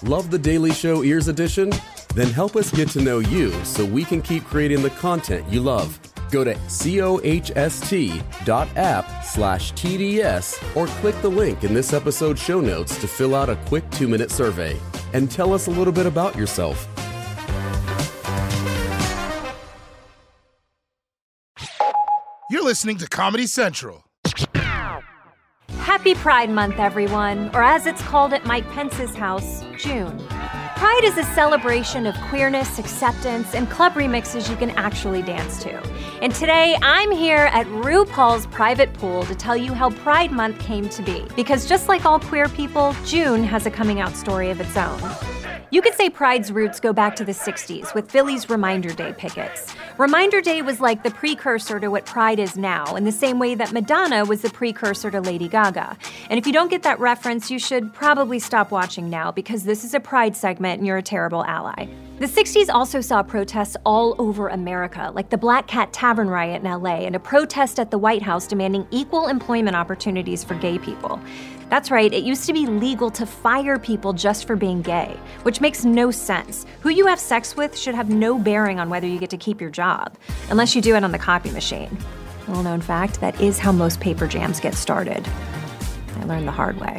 Love the Daily Show Ears Edition? Then help us get to know you so we can keep creating the content you love. Go to cohst.app/TDS or click the link in this episode's show notes to fill out a quick 2-minute survey and tell us a little bit about yourself. You're listening to Comedy Central. Happy Pride Month, everyone, or as it's called at Mike Pence's house, June. Pride is a celebration of queerness, acceptance, and club remixes you can actually dance to. And today, I'm here at RuPaul's private pool to tell you how Pride Month came to be. Because just like all queer people, June has a coming out story of its own. You could say Pride's roots go back to the 60s with Philly's Reminder Day pickets. Reminder Day was like the precursor to what Pride is now, in the same way that Madonna was the precursor to Lady Gaga. And if you don't get that reference, you should probably stop watching now, because this is a Pride segment and you're a terrible ally. The 60s also saw protests all over America, like the Black Cat Tavern riot in LA and a protest at the White House demanding equal employment opportunities for gay people. That's right, it used to be legal to fire people just for being gay, which makes no sense. Who you have sex with should have no bearing on whether you get to keep your job, unless you do it on the copy machine. Little known fact, that is how most paper jams get started. I learned the hard way.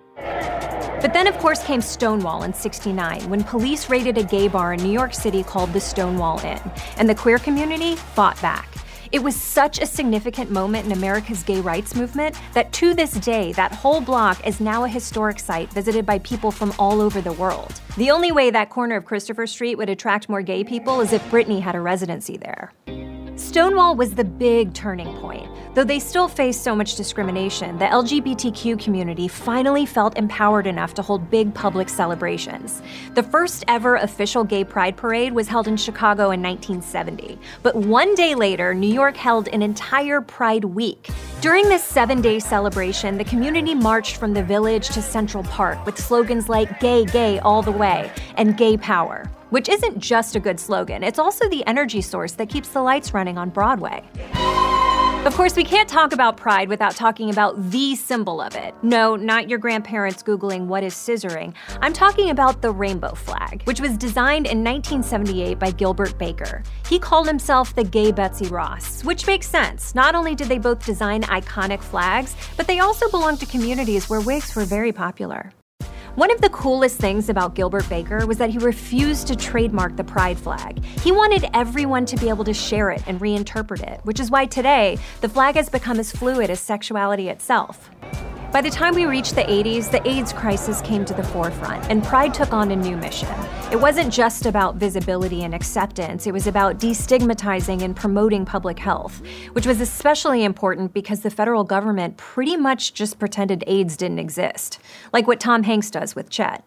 But then, of course, came Stonewall in '69, when police raided a gay bar in New York City called the Stonewall Inn, and the queer community fought back. It was such a significant moment in America's gay rights movement that to this day, that whole block is now a historic site visited by people from all over the world. The only way that corner of Christopher Street would attract more gay people is if Britney had a residency there. Stonewall was the big turning point. Though they still faced so much discrimination, the LGBTQ community finally felt empowered enough to hold big public celebrations. The first ever official gay pride parade was held in Chicago in 1970. But one day later, New York held an entire Pride Week. During this 7-day celebration, the community marched from the Village to Central Park with slogans like "Gay, Gay, All the Way" and "Gay Power," which isn't just a good slogan, it's also the energy source that keeps the lights running on Broadway. Of course, we can't talk about Pride without talking about the symbol of it. No, not your grandparents Googling what is scissoring. I'm talking about the rainbow flag, which was designed in 1978 by Gilbert Baker. He called himself the Gay Betsy Ross, which makes sense. Not only did they both design iconic flags, but they also belonged to communities where wigs were very popular. One of the coolest things about Gilbert Baker was that he refused to trademark the pride flag. He wanted everyone to be able to share it and reinterpret it, which is why today, the flag has become as fluid as sexuality itself. By the time we reached the 80s, the AIDS crisis came to the forefront, and Pride took on a new mission. It wasn't just about visibility and acceptance, it was about destigmatizing and promoting public health, which was especially important because the federal government pretty much just pretended AIDS didn't exist, like what Tom Hanks does with Chet.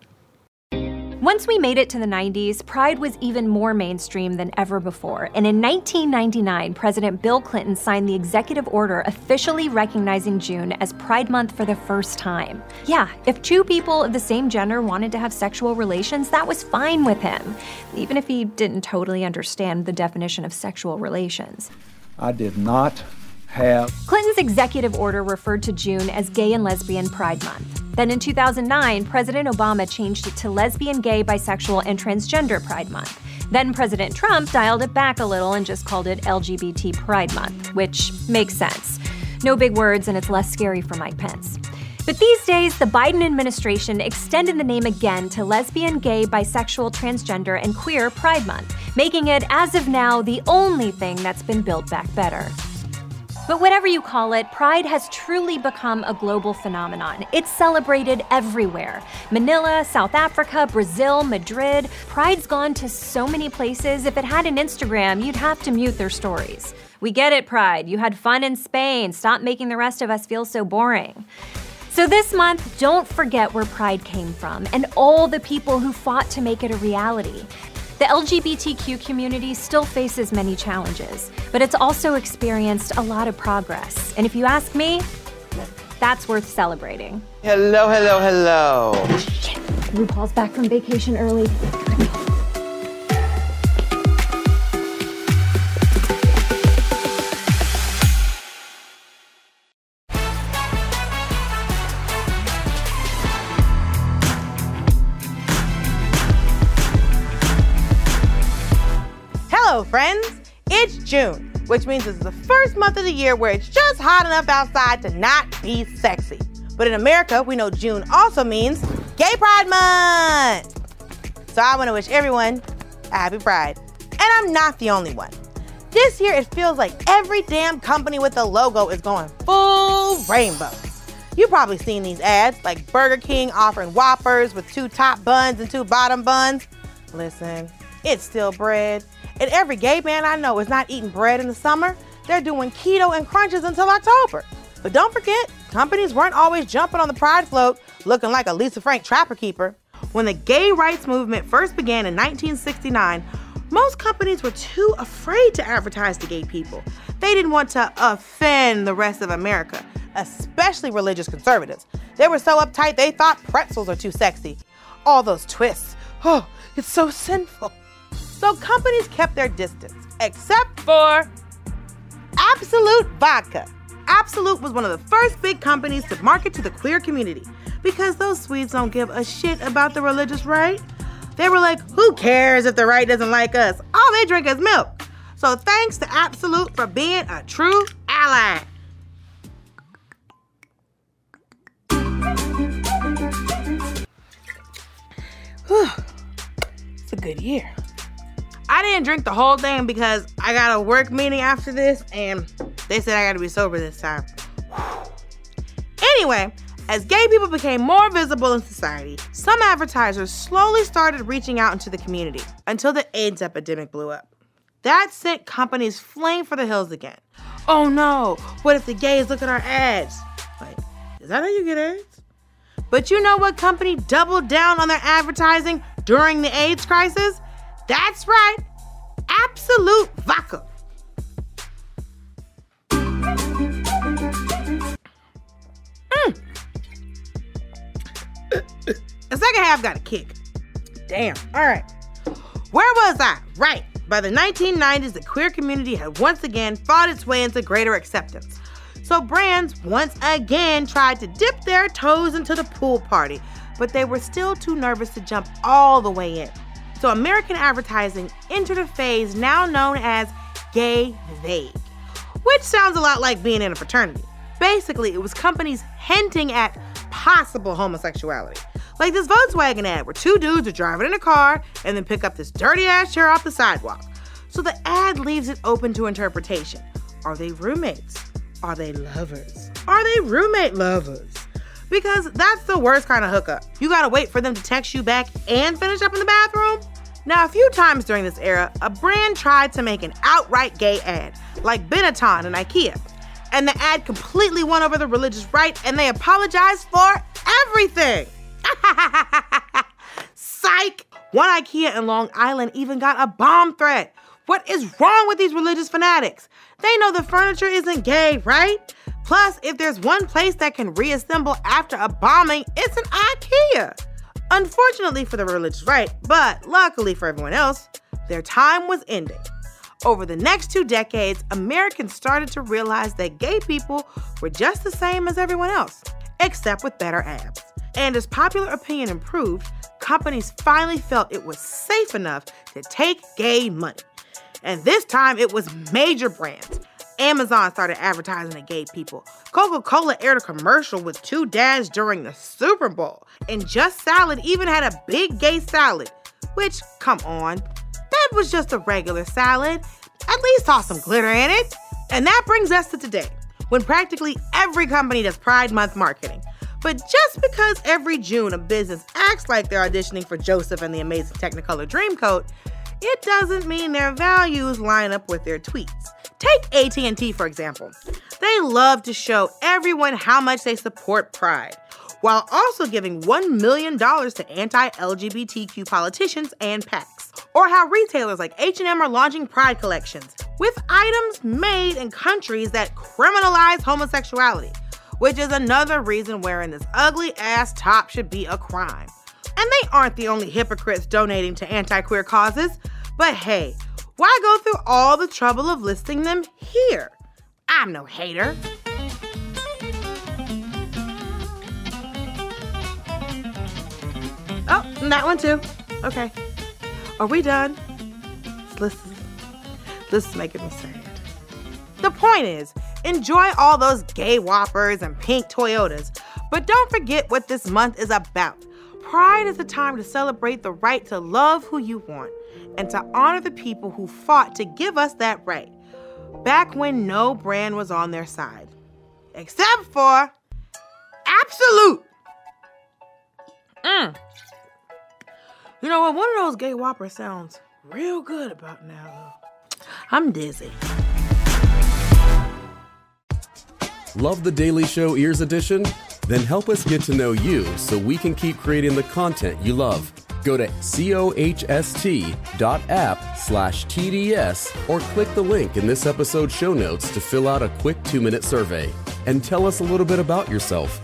Once we made it to the 90s, Pride was even more mainstream than ever before, and in 1999, President Bill Clinton signed the executive order officially recognizing June as Pride Month for the first time. Yeah, if two people of the same gender wanted to have sexual relations, that was fine with him, even if he didn't totally understand the definition of sexual relations. I did not have... Clinton's executive order referred to June as Gay and Lesbian Pride Month. Then in 2009, President Obama changed it to Lesbian, Gay, Bisexual, and Transgender Pride Month. Then President Trump dialed it back a little and just called it LGBT Pride Month, which makes sense. No big words, and it's less scary for Mike Pence. But these days, the Biden administration extended the name again to Lesbian, Gay, Bisexual, Transgender, and Queer Pride Month, making it, as of now, the only thing that's been built back better. But whatever you call it, Pride has truly become a global phenomenon. It's celebrated everywhere. Manila, South Africa, Brazil, Madrid. Pride's gone to so many places, if it had an Instagram, you'd have to mute their stories. We get it, Pride. You had fun in Spain. Stop making the rest of us feel so boring. So this month, don't forget where Pride came from and all the people who fought to make it a reality. The LGBTQ community still faces many challenges, but it's also experienced a lot of progress. And if you ask me, that's worth celebrating. Hello, hello, hello. Shit, RuPaul's back from vacation early. Hello, friends. It's June, which means it's the first month of the year where it's just hot enough outside to not be sexy. But in America, we know June also means Gay Pride Month. So I want to wish everyone a happy Pride. And I'm not the only one. This year, it feels like every damn company with a logo is going full rainbow. You've probably seen these ads, like Burger King offering Whoppers with 2 top buns and 2 bottom buns. Listen, it's still bread. And every gay man I know is not eating bread in the summer. They're doing keto and crunches until October. But don't forget, companies weren't always jumping on the pride float looking like a Lisa Frank trapper keeper. When the gay rights movement first began in 1969, most companies were too afraid to advertise to gay people. They didn't want to offend the rest of America, especially religious conservatives. They were so uptight they thought pretzels are too sexy. All those twists. Oh, it's so sinful. So companies kept their distance, except for Absolut Vodka. Absolut was one of the first big companies to market to the queer community because those Swedes don't give a shit about the religious right. They were like, who cares if the right doesn't like us? All they drink is milk. So thanks to Absolut for being a true ally. Whew. It's a good year. I didn't drink the whole thing because I got a work meeting after this and they said I got to be sober this time. Anyway, as gay people became more visible in society, some advertisers slowly started reaching out into the community until the AIDS epidemic blew up. That sent companies fleeing for the hills again. Oh no, what if the gays look at our ads? Wait, is that how you get AIDS? But you know what company doubled down on their advertising during the AIDS crisis? That's right, Absolut Vodka. The second half got a kick. Damn, all right. Where was I? Right, by the 1990s, the queer community had once again fought its way into greater acceptance. So brands once again tried to dip their toes into the pool party, but they were still too nervous to jump all the way in. So American advertising entered a phase now known as gay vague, which sounds a lot like being in a fraternity. Basically, it was companies hinting at possible homosexuality. Like this Volkswagen ad where 2 dudes are driving in a car and then pick up this dirty ass chair off the sidewalk. So the ad leaves it open to interpretation. Are they roommates? Are they lovers? Are they roommate lovers? Because that's the worst kind of hookup. You gotta wait for them to text you back and finish up in the bathroom. Now, a few times during this era, a brand tried to make an outright gay ad, like Benetton and IKEA. And the ad completely won over the religious right, and they apologized for everything. Psych! One IKEA in Long Island even got a bomb threat. What is wrong with these religious fanatics? They know the furniture isn't gay, right? Plus, if there's one place that can reassemble after a bombing, it's an IKEA. Unfortunately for the religious right, but luckily for everyone else, their time was ending. Over the next 2 decades, Americans started to realize that gay people were just the same as everyone else, except with better abs. And as popular opinion improved, companies finally felt it was safe enough to take gay money. And this time it was major brands. Amazon started advertising to gay people. Coca-Cola aired a commercial with 2 dads during the Super Bowl. And Just Salad even had a big gay salad. Which, come on, that was just a regular salad. At least saw some glitter in it. And that brings us to today, when practically every company does Pride Month marketing. But just because every June a business acts like they're auditioning for Joseph and the Amazing Technicolor Dreamcoat, it doesn't mean their values line up with their tweets. Take AT&T, for example. They love to show everyone how much they support Pride, while also giving $1 million to anti-LGBTQ politicians and PACs. Or how retailers like H&M are launching Pride collections with items made in countries that criminalize homosexuality, which is another reason wearing this ugly-ass top should be a crime. And they aren't the only hypocrites donating to anti-queer causes, but hey, why go through all the trouble of listing them here? I'm no hater. Oh, and that one too. Okay. Are we done? Let's This is making me sad. The point is, enjoy all those gay Whoppers and pink Toyotas, but don't forget what this month is about. Pride is a time to celebrate the right to love who you want and to honor the people who fought to give us that right, back when no brand was on their side. Except for Absolute. You know what? One of those gay Whoppers sounds real good about now, though. I'm dizzy. Love the Daily Show Ears Edition? Then help us get to know you so we can keep creating the content you love. Go to cohst.app/TDS or click the link in this episode's show notes to fill out a quick 2-minute survey and tell us a little bit about yourself.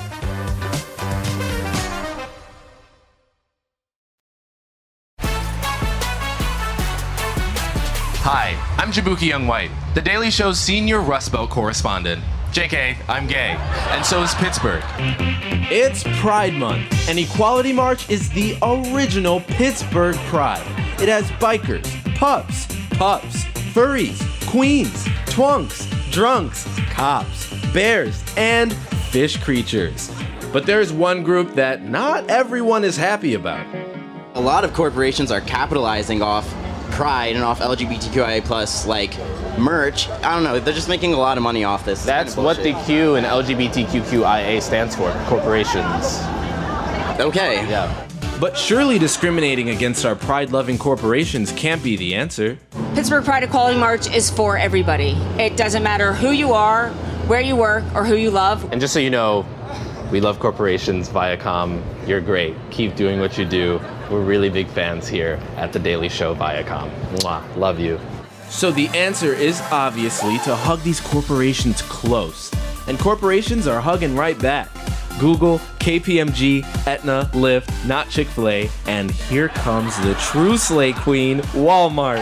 Hi, I'm Jabuki Young White, The Daily Show's senior Rust Belt correspondent. JK, I'm gay, and so is Pittsburgh. It's Pride Month, and Equality March is the original Pittsburgh Pride. It has bikers, pups, furries, queens, twunks, drunks, cops, bears, and fish creatures. But there's one group that not everyone is happy about. A lot of corporations are capitalizing off Pride and off LGBTQIA+ like merch. I don't know, they're just making a lot of money off this. That's what the Q in LGBTQIA stands for, corporations. Okay. Yeah. But surely discriminating against our pride-loving corporations can't be the answer. Pittsburgh Pride Equality March is for everybody. It doesn't matter who you are, where you work, or who you love. And just so you know, we love corporations, Viacom. You're great. Keep doing what you do. We're really big fans here at The Daily Show, Viacom. Mwah. Love you. So the answer is obviously to hug these corporations close. And corporations are hugging right back. Google, KPMG, Aetna, Lyft, not Chick-fil-A, and here comes the true slay queen, Walmart.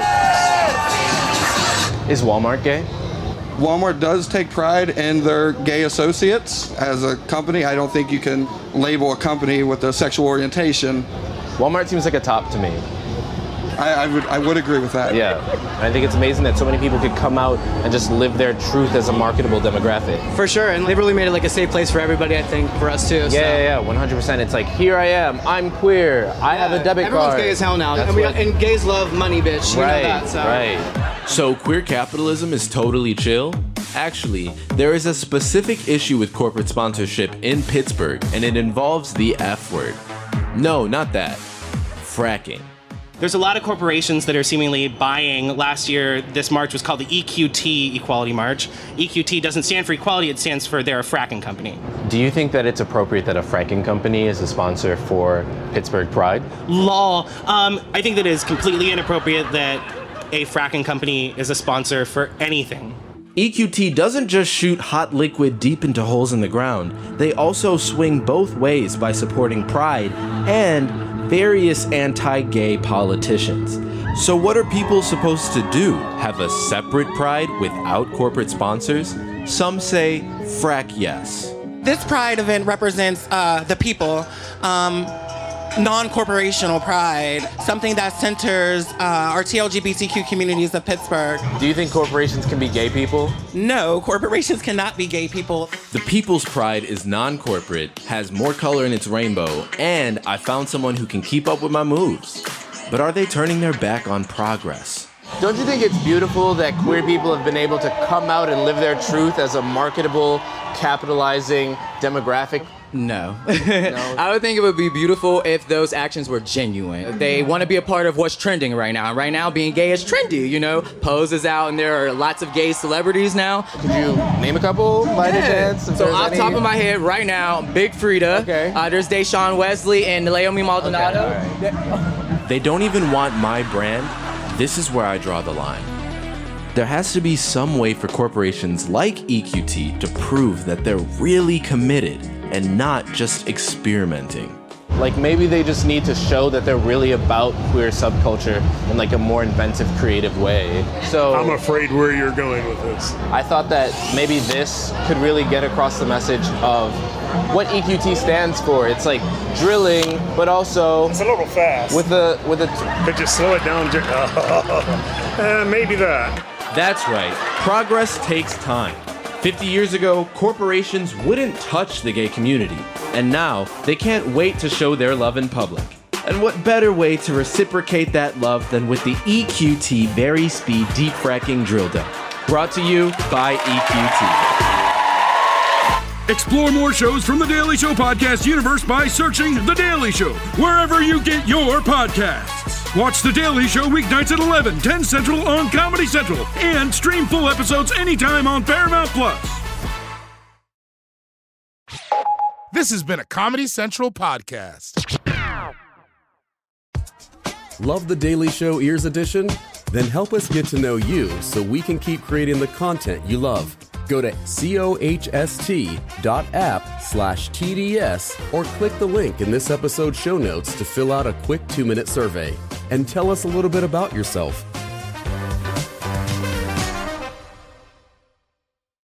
Is Walmart gay? Walmart does take pride in their gay associates. As a company, I don't think you can label a company with a sexual orientation. Walmart seems like a top to me. I would agree with that. Yeah. I think it's amazing that so many people could come out and just live their truth as a marketable demographic. For sure, and they've really made it like a safe place for everybody, I think, for us too. Yeah, 100%. It's like, here I am, I'm queer, I have a debit card. Everyone's gay as hell now, and gays love money, bitch. Right, you know that, so. Right. So queer capitalism is totally chill? Actually, there is a specific issue with corporate sponsorship in Pittsburgh, and it involves the F word. No, not that. Fracking. There's a lot of corporations that are seemingly buying. Last year, this march was called the EQT Equality March. EQT doesn't stand for equality, it stands for they're a fracking company. Do you think that it's appropriate that a fracking company is a sponsor for Pittsburgh Pride? Lol. I think that it is completely inappropriate that a fracking company is a sponsor for anything. EQT doesn't just shoot hot liquid deep into holes in the ground. They also swing both ways by supporting Pride and various anti-gay politicians. So what are people supposed to do? Have a separate Pride without corporate sponsors? Some say frack yes. This Pride event represents the people, non-corporational pride, something that centers our LGBTQ communities of Pittsburgh. Do you think corporations can be gay people? No, corporations cannot be gay people. The People's Pride is non-corporate, has more color in its rainbow, and I found someone who can keep up with my moves. But are they turning their back on progress? Don't you think it's beautiful that queer people have been able to come out and live their truth as a marketable, capitalizing demographic? No. I would think it would be beautiful if those actions were genuine. They want to be a part of what's trending right now. Right now, being gay is trendy, you know? Pose is out, and there are lots of gay celebrities now. Could you name a couple by any chance? So off the top of my head, right now, Big Frida. Okay. There's Deshaun Wesley and Naomi Maldonado. Okay, all right. They don't even want my brand. This is where I draw the line. There has to be some way for corporations like EQT to prove that they're really committed and not just experimenting. Like maybe they just need to show that they're really about queer subculture in like a more inventive, creative way. So I'm afraid where you're going with this. I thought that maybe this could really get across the message of what EQT stands for. It's like drilling, but also it's a little fast. With a could you slow it down? Maybe that. That's right. Progress takes time. 50 years ago, corporations wouldn't touch the gay community, and now they can't wait to show their love in public. And what better way to reciprocate that love than with the EQT Very Speed Deep Fracking Drill Dough, brought to you by EQT. Explore more shows from The Daily Show podcast universe by searching The Daily Show wherever you get your podcasts. Watch The Daily Show weeknights at 11, 10 Central on Comedy Central, and stream full episodes anytime on Paramount+. This has been a Comedy Central podcast. Love The Daily Show Ears Edition? Then help us get to know you so we can keep creating the content you love. Go to cohost.app/TDS or click the link in this episode's show notes to fill out a quick 2-minute survey. And tell us a little bit about yourself.